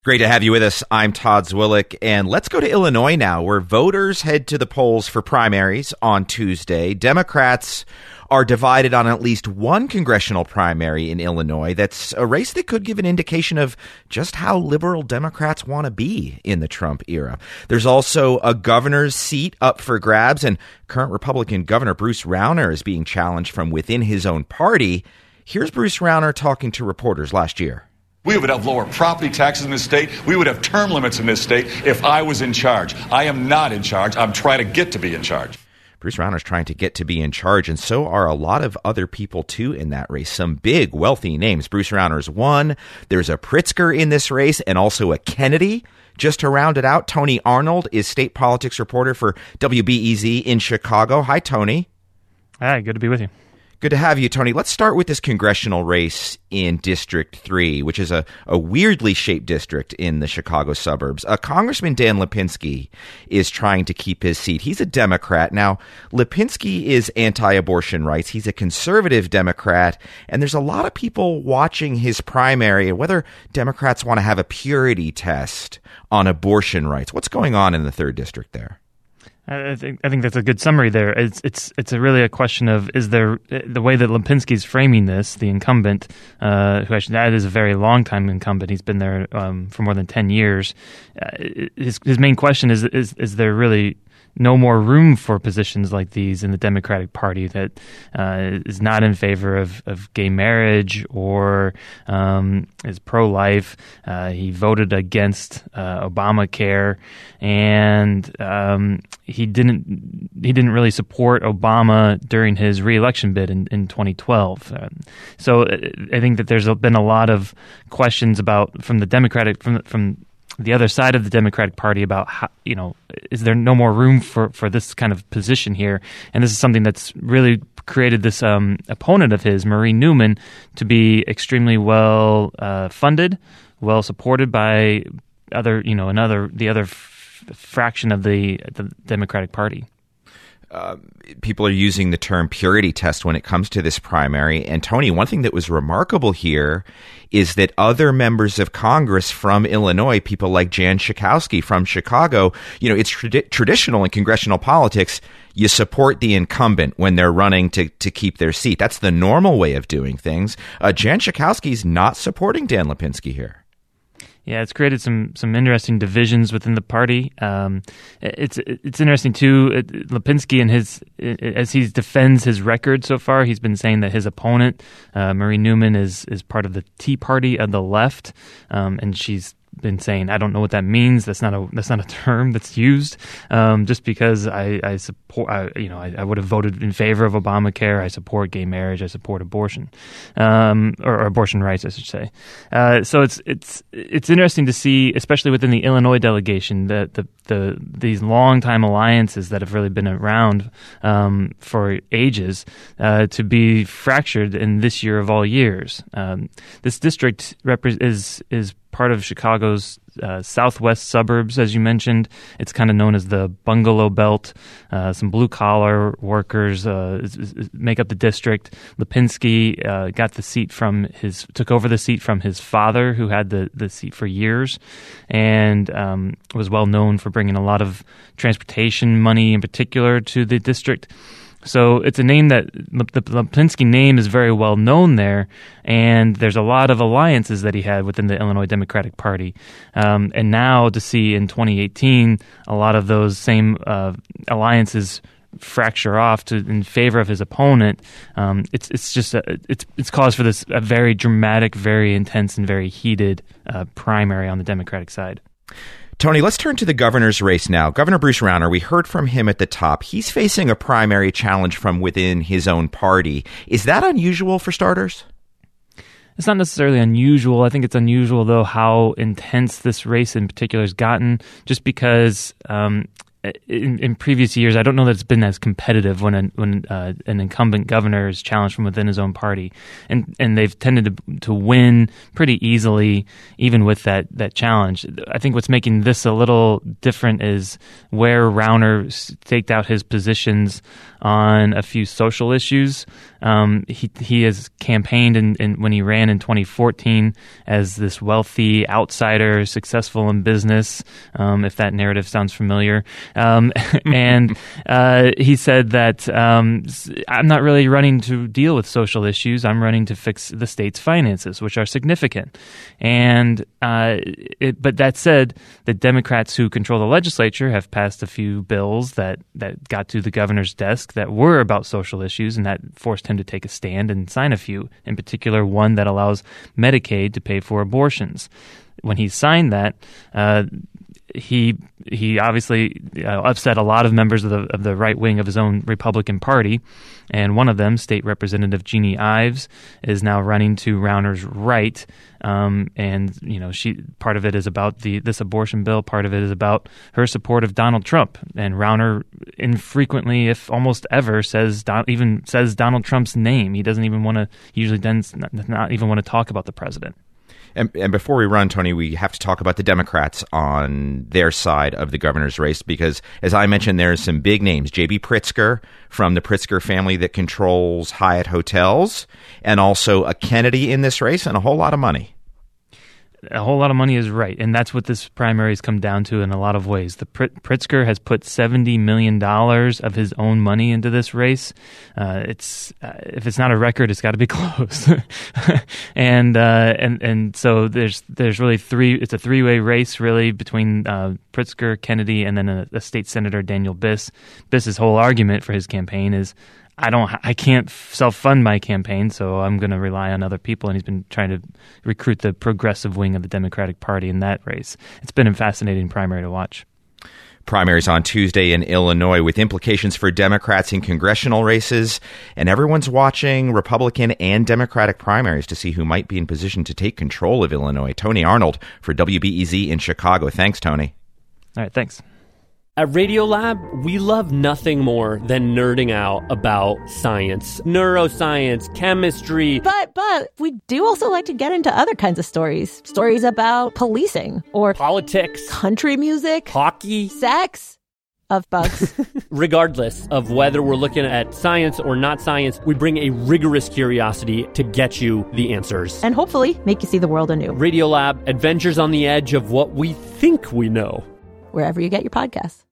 Great to have you with us. I'm Todd Zwillich, and let's go to Illinois now, where voters head to the polls for primaries on Tuesday. Democrats are divided on at least one congressional primary in Illinois. That's a race that could give an indication of just how liberal Democrats want to be in the Trump era. There's also a governor's seat up for grabs, and current Republican Governor Bruce Rauner is being challenged from within his own party. Here's Bruce Rauner talking to reporters last year. We would have lower property taxes in this state. We would have term limits in this state if I was in charge. I am not in charge. I'm trying to get to be in charge. Bruce Rauner's trying to get to be in charge, and so are a lot of other people, too, in that race. Some big, wealthy names. Bruce Rauner's one. There's a Pritzker in this race, and also a Kennedy. Just to round it out, Tony Arnold is state politics reporter for WBEZ in Chicago. Hi, Tony. Hi, good to be with you. Good to have you, Tony. Let's start with this congressional race in District 3, which is a weirdly shaped district in the Chicago suburbs. Congressman Dan Lipinski is trying to keep his seat. He's a Democrat. Now, Lipinski is anti-abortion rights. He's a conservative Democrat, and there's a lot of people watching his primary, whether Democrats want to have a purity test on abortion rights. What's going on in the 3rd District there? I think that's a good summary there. It's really a question of, is there the way that Lipinski's framing this, the incumbent, who I should add is a very long time incumbent. He's been there for more than 10 years. His main question is there really no more room for positions like these in the Democratic Party that is not in favor of gay marriage or is pro-life. He voted against Obamacare, and he didn't really support Obama during his re-election bid in 2012. So I think that there's been a lot of questions about from the other side of the Democratic Party about how, is there no more room for this kind of position here? And this is something that's really created this opponent of his, Marie Newman, to be extremely well funded, well supported by the other fraction of the Democratic Party. People are using the term purity test when it comes to this primary. And Tony, one thing that was remarkable here is that other members of Congress from Illinois, people like Jan Schakowsky from Chicago, it's traditional in congressional politics. You support the incumbent when they're running to keep their seat. That's the normal way of doing things. Jan Schakowsky's not supporting Dan Lipinski here. Yeah, it's created some interesting divisions within the party. It's interesting too. Lipinski as he defends his record so far, he's been saying that his opponent, Marie Newman, is part of the Tea Party of the left, and she's been saying, I don't know what that means. That's not a term that's used. Just because I support, I would have voted in favor of Obamacare. I support gay marriage. I support abortion, or abortion rights, I should say. So it's interesting to see, especially within the Illinois delegation, that these longtime alliances that have really been around for ages to be fractured in this year of all years. This district is part of Chicago's southwest suburbs, as you mentioned. It's kind of known as the Bungalow Belt. Some blue-collar workers make up the district. Lipinski took over the seat from his father, who had the seat for years, and was well known for bringing a lot of transportation money, in particular, to the district. So it's a name that the Lipinski name is very well known there, and there's a lot of alliances that he had within the Illinois Democratic Party. And now to see in 2018 a lot of those same alliances fracture off in favor of his opponent, it's cause for this a very dramatic, very intense, and very heated primary on the Democratic side. Tony, let's turn to the governor's race now. Governor Bruce Rauner, we heard from him at the top. He's facing a primary challenge from within his own party. Is that unusual for starters? It's not necessarily unusual. I think it's unusual, though, how intense this race in particular has gotten, just because in previous years, I don't know that it's been as competitive when an incumbent governor is challenged from within his own party, and they've tended to win pretty easily, even with that challenge. I think what's making this a little different is where Rauner staked out his positions on a few social issues. He has campaigned when he ran in 2014 as this wealthy outsider, successful in business, if that narrative sounds familiar. And he said that I'm not really running to deal with social issues. I'm running to fix the state's finances, which are significant. And but that said, the Democrats who control the legislature have passed a few bills that got to the governor's desk that were about social issues, and that forced him to take a stand and sign a few, in particular one that allows Medicaid to pay for abortions. When he signed that, he obviously upset a lot of members of the right wing of his own Republican Party, and one of them, State Representative Jeannie Ives, is now running to Rauner's right. And part of it is about this abortion bill. Part of it is about her support of Donald Trump. And Rauner infrequently, if almost ever, says Donald Trump's name. He doesn't even want to. Usually, does not even want to talk about the president. And before we run, Tony, we have to talk about the Democrats on their side of the governor's race because, as I mentioned, there's some big names. J.B. Pritzker from the Pritzker family that controls Hyatt Hotels, and also a Kennedy in this race, and a whole lot of money. A whole lot of money is right, and that's what this primary has come down to in a lot of ways. The Pritzker has put $70 million of his own money into this race. If it's not a record, it's got to be close. and so there's really it's a three-way race really between Pritzker, Kennedy, and then a state senator, Daniel Biss. Biss's whole argument for his campaign is, I can't self-fund my campaign, so I'm going to rely on other people. And he's been trying to recruit the progressive wing of the Democratic Party in that race. It's been a fascinating primary to watch. Primaries on Tuesday in Illinois with implications for Democrats in congressional races. And everyone's watching Republican and Democratic primaries to see who might be in position to take control of Illinois. Tony Arnold for WBEZ in Chicago. Thanks, Tony. All right, thanks. At Radiolab, we love nothing more than nerding out about science, neuroscience, chemistry. But we do also like to get into other kinds of stories. Stories about policing or politics, country music, hockey, sex, of bugs. Regardless of whether we're looking at science or not science, we bring a rigorous curiosity to get you the answers. And hopefully make you see the world anew. Radiolab, adventures on the edge of what we think we know. Wherever you get your podcasts.